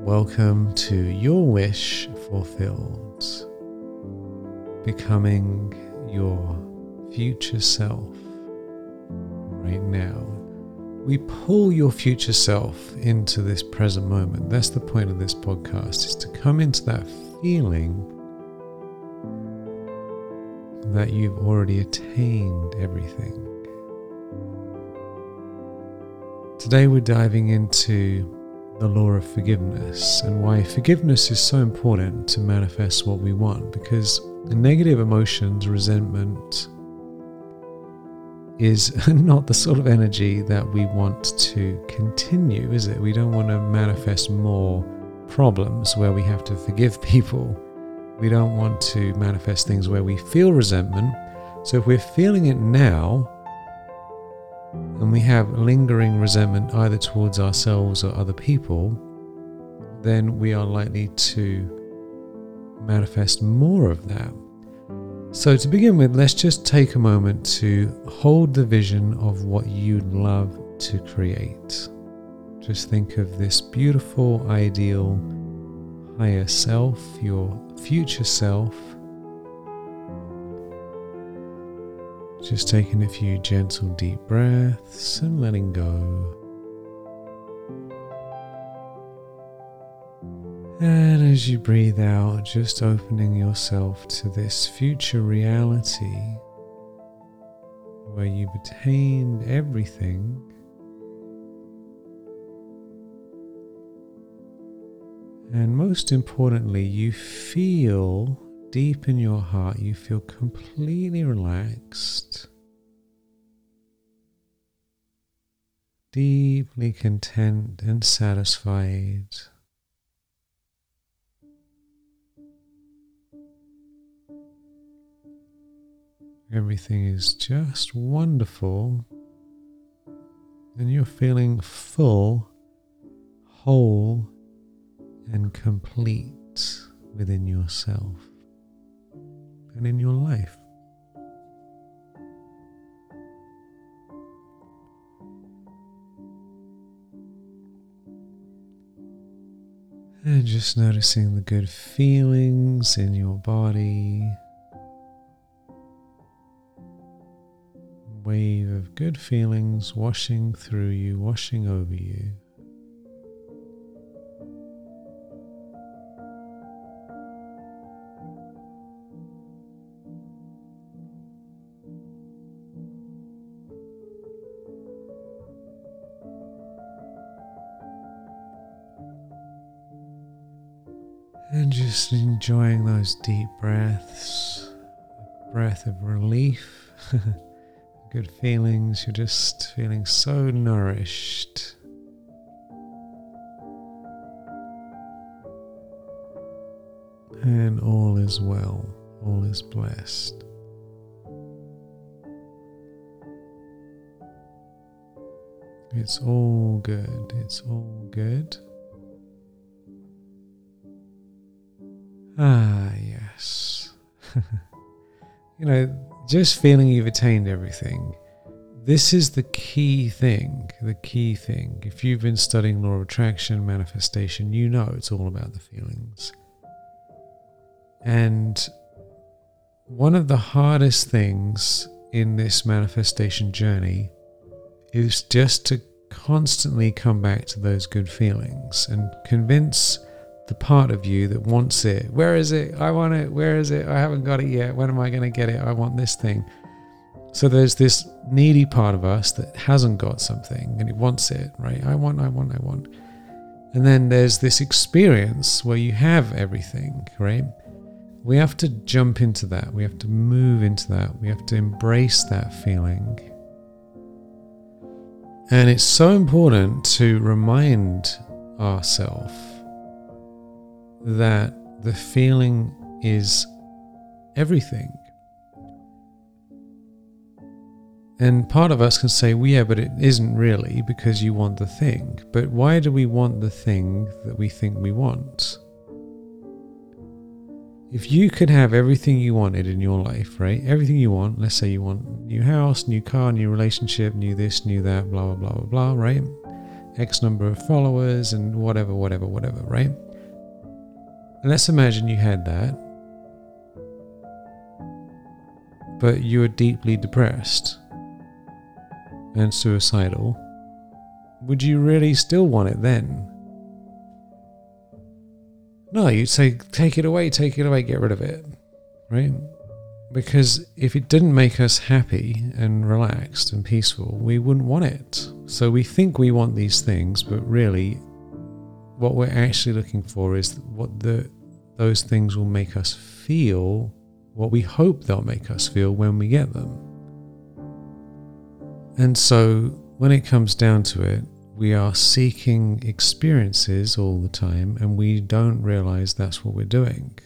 Welcome to your wish fulfilled, becoming your future self right now. We pull your future self into this present moment. That's the point of this podcast, is to come into that feeling that you've already attained everything. Today we're diving into the law of forgiveness and why forgiveness is so important to manifest what we want, because negative emotions, resentment, is not the sort of energy that we want to continue, is it? We don't want to manifest more problems where we have to forgive people. We don't want to manifest things where we feel resentment. So if we're feeling it now, and we have lingering resentment either towards ourselves or other people, then we are likely to manifest more of that. So to begin with, let's just take a moment to hold the vision of what you'd love to create. Just think of this beautiful, ideal, higher self, your future self. Just taking a few gentle deep breaths and letting go. And as you breathe out, just opening yourself to this future reality where you've attained everything. And most importantly, you feel deep in your heart, you feel completely relaxed, deeply content and satisfied. Everything is just wonderful, and you're feeling full, whole, and complete within yourself and in your life. And just noticing the good feelings in your body. Wave of good feelings washing through you, washing over you. And just enjoying those deep breaths, a breath of relief, good feelings. You're just feeling so nourished. And all is well, all is blessed. It's all good, it's all good. Ah, yes. Just feeling you've attained everything. This is the key thing, If you've been studying law of attraction, manifestation, you know it's all about the feelings. And one of the hardest things in this manifestation journey is just to constantly come back to those good feelings and convince the part of you that wants it. Where is it? I want it. Where is it? I haven't got it yet. When am I going to get it? I want this thing. So there's this needy part of us that hasn't got something and it wants it, right? I want. And then there's this experience where you have everything, right? We have to jump into that. We have to move into that. We have to embrace that feeling. And it's so important to remind ourselves that the feeling is everything. And part of us can say, well, yeah, but it isn't really, because you want the thing. But why do we want the thing that we think we want? If you could have everything you wanted in your life, right? Everything you want, let's say you want new house, new car, new relationship, new this, new that, blah, blah, blah, blah, blah, right? X number of followers and whatever, right? And let's imagine you had that, but you were deeply depressed and suicidal. Would you really still want it then? No, you'd say, take it away, get rid of it, right? Because if it didn't make us happy and relaxed and peaceful, we wouldn't want it. So we think we want these things, but really what we're actually looking for is what those things will make us feel, what we hope they'll make us feel when we get them. And so when it comes down to it, we are seeking experiences all the time, and we don't realize that's what we're doing.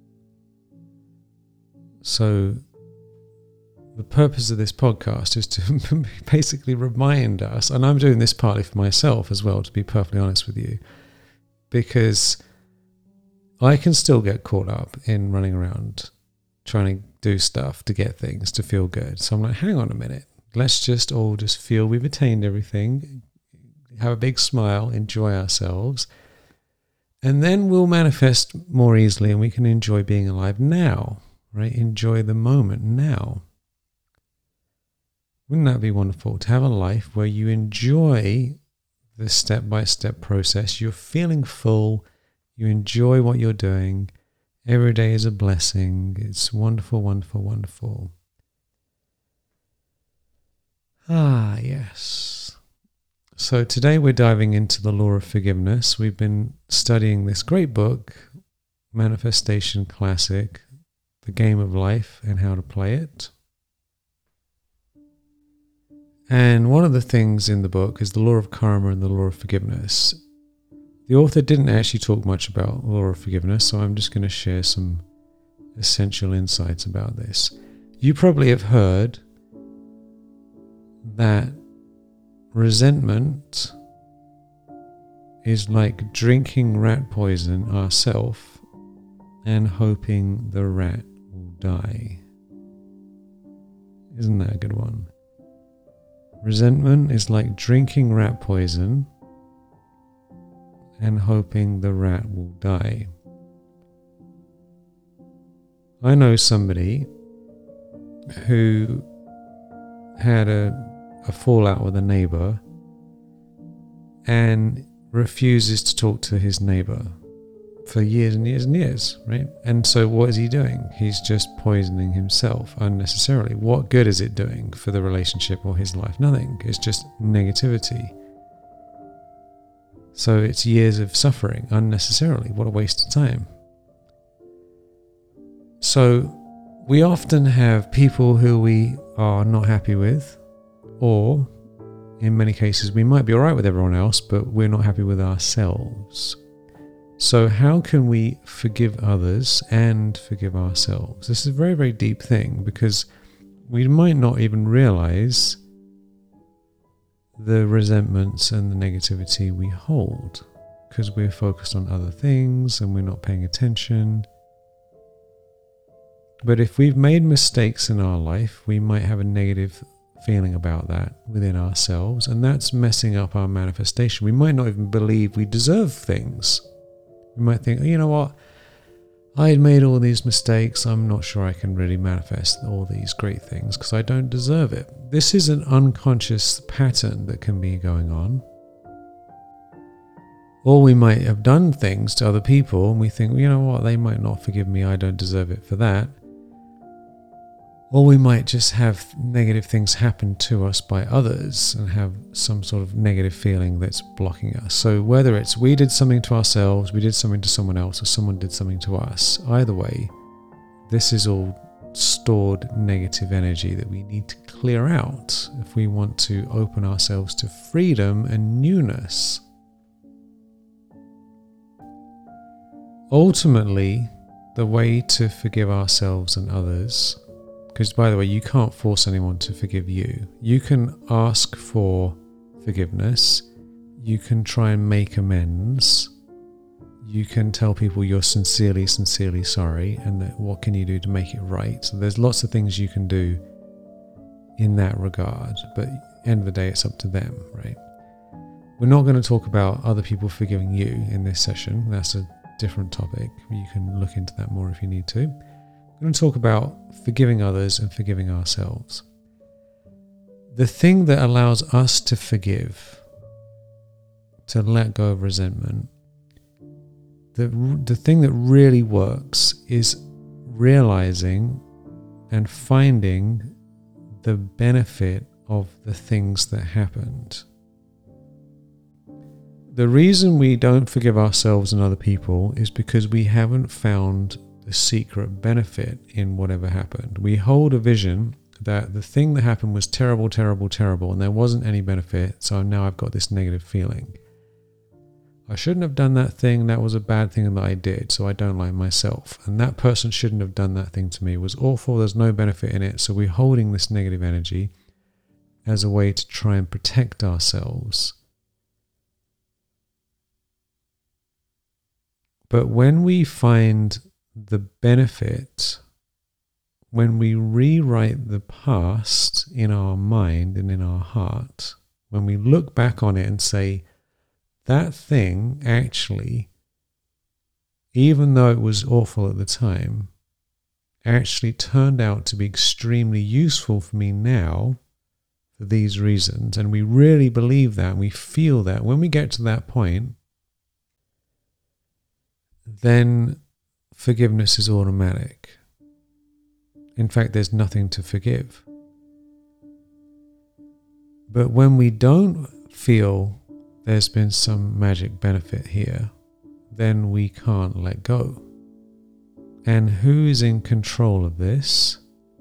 So the purpose of this podcast is to basically remind us, and I'm doing this partly for myself as well, to be perfectly honest with you, because I can still get caught up in running around trying to do stuff to get things to feel good. So I'm like, hang on a minute, let's just all just feel we've attained everything, have a big smile, enjoy ourselves, and then we'll manifest more easily and we can enjoy being alive now, right? Enjoy the moment now. Wouldn't that be wonderful to have a life where you enjoy the step-by-step process? You're feeling full, you enjoy what you're doing. Every day is a blessing. It's wonderful, wonderful, wonderful. Ah, yes. So today we're diving into the law of forgiveness. We've been studying this great book, Manifestation Classic, The Game of Life and How to Play It. And one of the things in the book is the law of karma and the law of forgiveness. The author didn't actually talk much about the law of forgiveness, so I'm just going to share some essential insights about this. You probably have heard that resentment is like drinking rat poison ourselves and hoping the rat will die. Isn't that a good one? Resentment is like drinking rat poison and hoping the rat will die. I know somebody who had a fallout with a neighbor and refuses to talk to his neighbor for years and years and years, right? And so what is he doing? He's just poisoning himself unnecessarily. What good is it doing for the relationship or his life? Nothing. It's just negativity. So it's years of suffering unnecessarily. What a waste of time. So we often have people who we are not happy with, or in many cases we might be all right with everyone else, but we're not happy with ourselves. So how can we forgive others and forgive ourselves? This is a very, very deep thing, because we might not even realize the resentments and the negativity we hold because we're focused on other things and we're not paying attention. But if we've made mistakes in our life, we might have a negative feeling about that within ourselves, and that's messing up our manifestation. We might not even believe we deserve things. We might think, you know what, I had made all these mistakes, I'm not sure I can really manifest all these great things because I don't deserve it. This is an unconscious pattern that can be going on. Or we might have done things to other people and we think, you know what, they might not forgive me, I don't deserve it for that. Or we might just have negative things happen to us by others and have some sort of negative feeling that's blocking us. So whether it's we did something to ourselves, we did something to someone else, or someone did something to us, either way, this is all stored negative energy that we need to clear out if we want to open ourselves to freedom and newness. Ultimately, the way to forgive ourselves and others, because by the way, you can't force anyone to forgive you. You can ask for forgiveness. You can try and make amends. You can tell people you're sincerely, sincerely sorry, and that what can you do to make it right. So there's lots of things you can do in that regard, but at the end of the day, it's up to them, right? We're not going to talk about other people forgiving you in this session. That's a different topic. You can look into that more if you need to. We're going to talk about forgiving others and forgiving ourselves. The thing that allows us to forgive, to let go of resentment, the thing that really works is realizing and finding the benefit of the things that happened. The reason we don't forgive ourselves and other people is because we haven't found the secret benefit in whatever happened. We hold a vision that the thing that happened was terrible, terrible, terrible, and there wasn't any benefit, so now I've got this negative feeling. I shouldn't have done that thing, that was a bad thing that I did, so I don't like myself. And that person shouldn't have done that thing to me, it was awful, there's no benefit in it, so we're holding this negative energy as a way to try and protect ourselves. But when we find the benefit, when we rewrite the past in our mind and in our heart, when we look back on it and say, that thing actually, even though it was awful at the time, actually turned out to be extremely useful for me now for these reasons. And we really believe that, and we feel that. When we get to that point, then forgiveness is automatic. In fact, there's nothing to forgive. But when we don't feel there's been some magic benefit here, then we can't let go. And who is in control of this?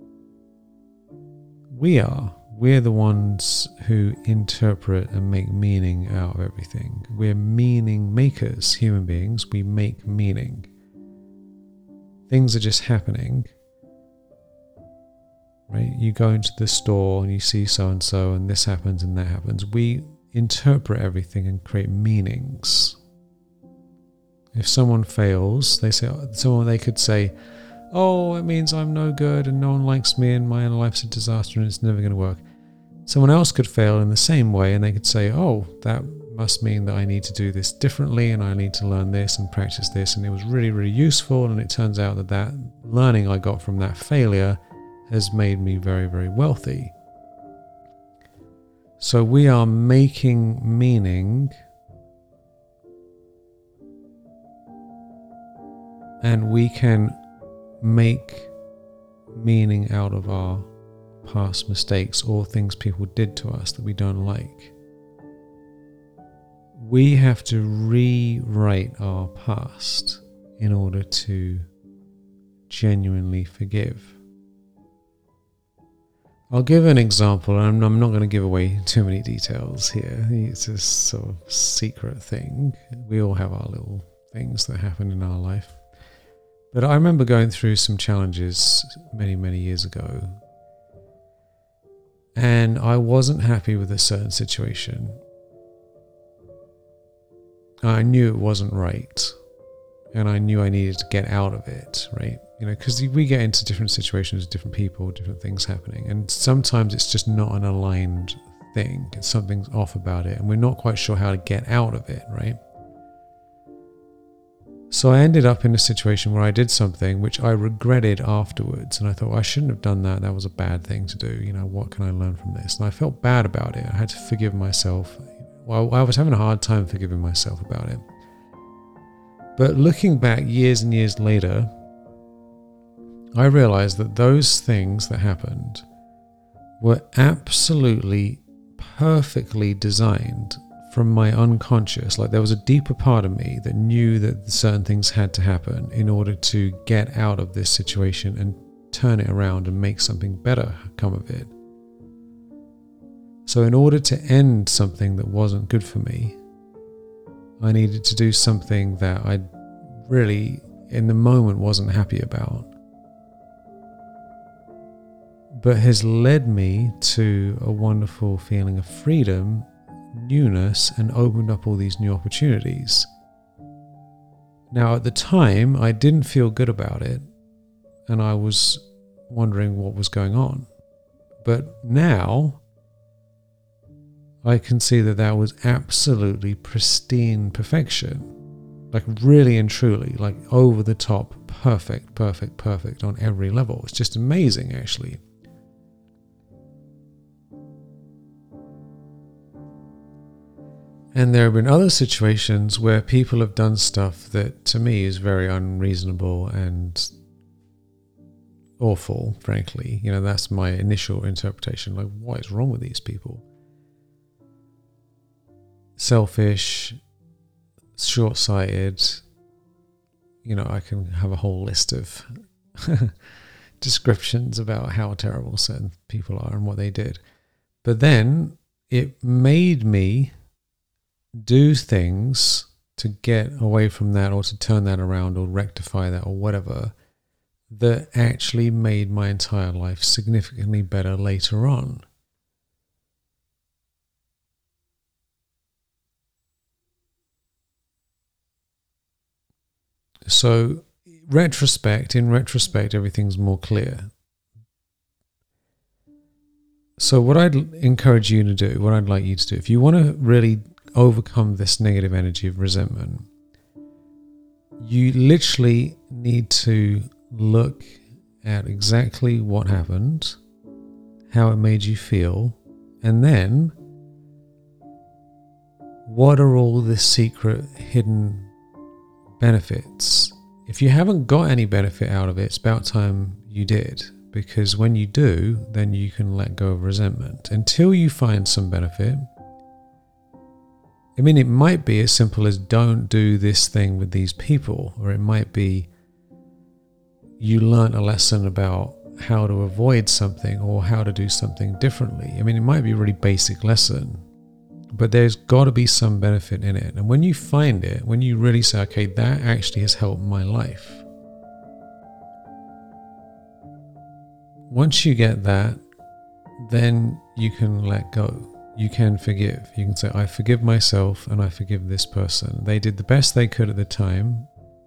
We are. We're the ones who interpret and make meaning out of everything. We're meaning makers, human beings. We make meaning. Things are just happening. Right? You go into the store and you see so-and-so and this happens and that happens. We interpret everything and create meanings. If someone fails, they could say, oh, it means I'm no good and no one likes me and my life's a disaster and it's never going to work. Someone else could fail in the same way and they could say, oh, that must mean that I need to do this differently and I need to learn this and practice this, and it was really, really useful, and it turns out that learning I got from that failure has made me very, very wealthy. So we are making meaning, and we can make meaning out of our past mistakes or things people did to us that we don't like. We have to rewrite our past in order to genuinely forgive. I'll give an example, and I'm not going to give away too many details here. It's a sort of secret thing. We all have our little things that happen in our life. But I remember going through some challenges many, many years ago, and I wasn't happy with a certain situation. I knew it wasn't right, and I knew I needed to get out of it, right? Because we get into different situations with different people, different things happening, and sometimes it's just not an aligned thing. Something's off about it, and we're not quite sure how to get out of it, right? So I ended up in a situation where I did something which I regretted afterwards, and I thought, well, I shouldn't have done that. That was a bad thing to do. What can I learn from this? And I felt bad about it. I had to forgive myself. Well, I was having a hard time forgiving myself about it. But looking back years and years later, I realized that those things that happened were absolutely perfectly designed from my unconscious. Like, there was a deeper part of me that knew that certain things had to happen in order to get out of this situation and turn it around and make something better come of it. So in order to end something that wasn't good for me, I needed to do something that I really, in the moment, wasn't happy about, but has led me to a wonderful feeling of freedom, newness, and opened up all these new opportunities. Now, at the time, I didn't feel good about it, and I was wondering what was going on. But now, I can see that that was absolutely pristine perfection. Like really and truly, like over the top, perfect on every level. It's just amazing, actually. And there have been other situations where people have done stuff that to me is very unreasonable and awful, frankly. You know, that's my initial interpretation. Like, what is wrong with these people? Selfish, short-sighted. You know, I can have a whole list of descriptions about how terrible certain people are and what they did. But then it made me do things to get away from that, or to turn that around, or rectify that, or whatever, that actually made my entire life significantly better later on. So, in retrospect, everything's more clear. So what I'd encourage you to do, what I'd like you to do, if you want to really overcome this negative energy of resentment, you literally need to look at exactly what happened, how it made you feel, and then what are all the secret hidden benefits. If you haven't got any benefit out of it, it's about time you did, because when you do, then you can let go of resentment. Until you find some benefit, I mean, it might be as simple as don't do this thing with these people, or it might be you learnt a lesson about how to avoid something or how to do something differently. I mean, it might be a really basic lesson, but there's got to be some benefit in it. And when you find it, when you really say, okay, that actually has helped my life, once you get that, then you can let go. You can forgive. You can say, I forgive myself and I forgive this person. They did the best they could at the time.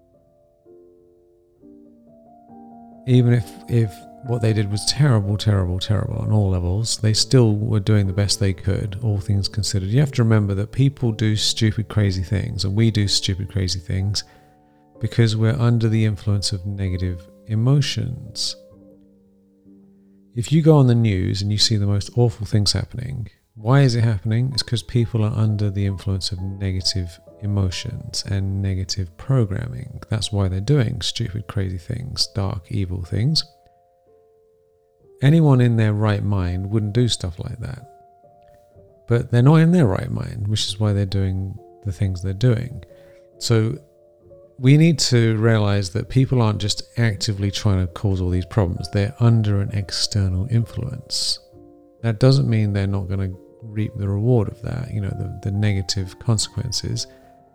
Even if what they did was terrible on all levels, they still were doing the best they could, all things considered. You have to remember that people do stupid, crazy things, and we do stupid, crazy things because we're under the influence of negative emotions. If you go on the news and you see the most awful things happening, why is it happening? It's because people are under the influence of negative emotions and negative programming. That's why they're doing stupid, crazy things, dark, evil things. Anyone in their right mind wouldn't do stuff like that. But they're not in their right mind, which is why they're doing the things they're doing. So we need to realize that people aren't just actively trying to cause all these problems. They're under an external influence. That doesn't mean they're not going to reap the reward of that, you know, the negative consequences.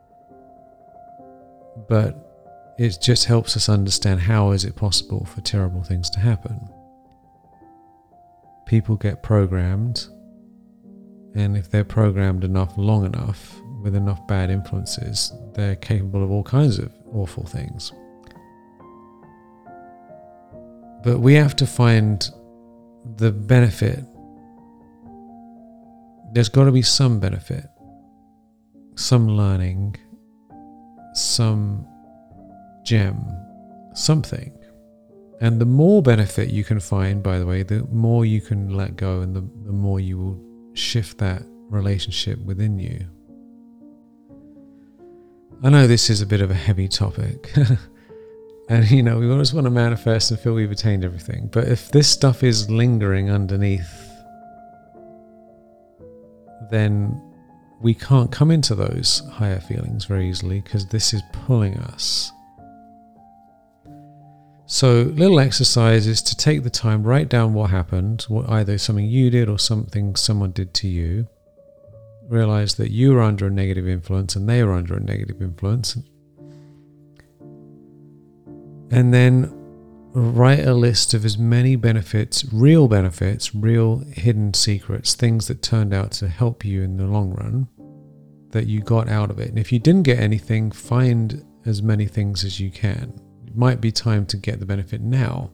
But it just helps us understand how is it possible for terrible things to happen. People get programmed, and if they're programmed enough, long enough, with enough bad influences, they're capable of all kinds of awful things. But we have to find the benefit. There's got to be some benefit, some learning, some gem, something. And the more benefit you can find, by the way, the more you can let go, and the more you will shift that relationship within you. I know this is a bit of a heavy topic. And, you know, we always want to manifest and feel we've attained everything. But if this stuff is lingering underneath, then we can't come into those higher feelings very easily, because this is pulling us. So little exercise is to take the time, write down what happened, either something you did or something someone did to you. Realize that you were under a negative influence and they were under a negative influence. And then write a list of as many benefits, real hidden secrets, things that turned out to help you in the long run, that you got out of it. And if you didn't get anything, find as many things as you can. It might be time to get the benefit now.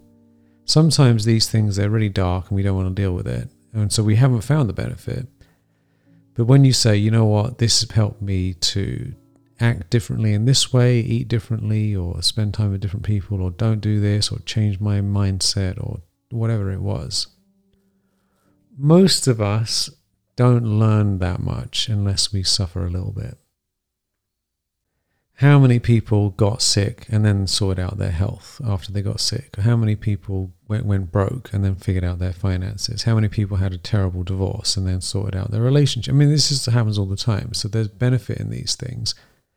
Sometimes these things, they're really dark and we don't want to deal with it. And so we haven't found the benefit. But when you say, you know what, this has helped me to act differently in this way, eat differently, or spend time with different people, or don't do this, or change my mindset, or whatever it was. Most of us don't learn that much unless we suffer a little bit. How many people got sick and then sorted out their health after they got sick? How many people went broke and then figured out their finances? How many people had a terrible divorce and then sorted out their relationship? I mean, this just happens all the time. So there's benefit in these things.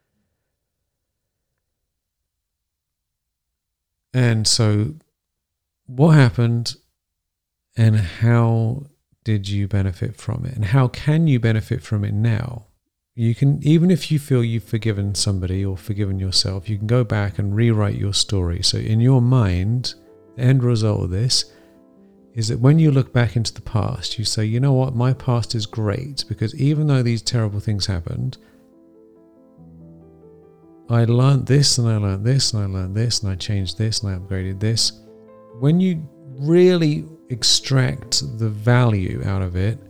And so what happened and how did you benefit from it? And how can you benefit from it now? You can, even if you feel you've forgiven somebody or forgiven yourself, you can go back and rewrite your story. So in your mind, the end result of this is that when you look back into the past, you say, you know what, my past is great because even though these terrible things happened, I learned this and I learned this and I learned this and I changed this and I upgraded this. When you really extract the value out of it,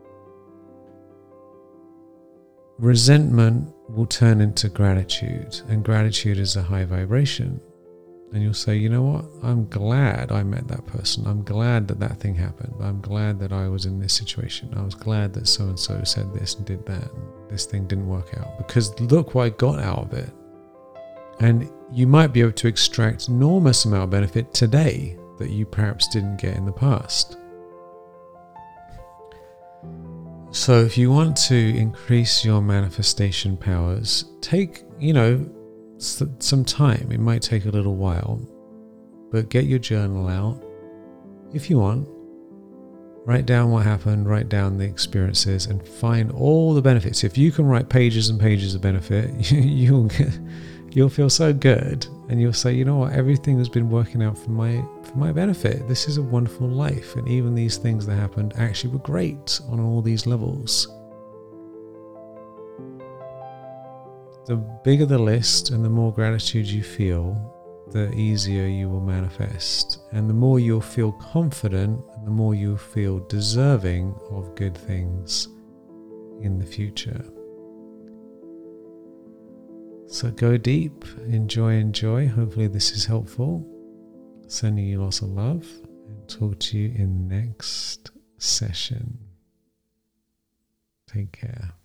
resentment will turn into gratitude, and gratitude is a high vibration. And you'll say, you know what, I'm glad I met that person. I'm glad that that thing happened. I'm glad that I was in this situation. I was glad that so-and-so said this and did that. And this thing didn't work out because look what I got out of it. And you might be able to extract enormous amount of benefit today that you perhaps didn't get in the past. So if you want to increase your manifestation powers, take, some time. It might take a little while, but get your journal out. If you want, write down what happened, write down the experiences, and find all the benefits. If you can write pages and pages of benefit, you'll feel so good, and you'll say, you know what, everything has been working out for my benefit. This is a wonderful life, and even these things that happened actually were great on all these levels. The bigger the list and the more gratitude you feel, the easier you will manifest. And the more you'll feel confident, and the more you'll feel deserving of good things in the future. So go deep, enjoy. Hopefully this is helpful. Sending you lots of love, and talk to you in the next session. Take care.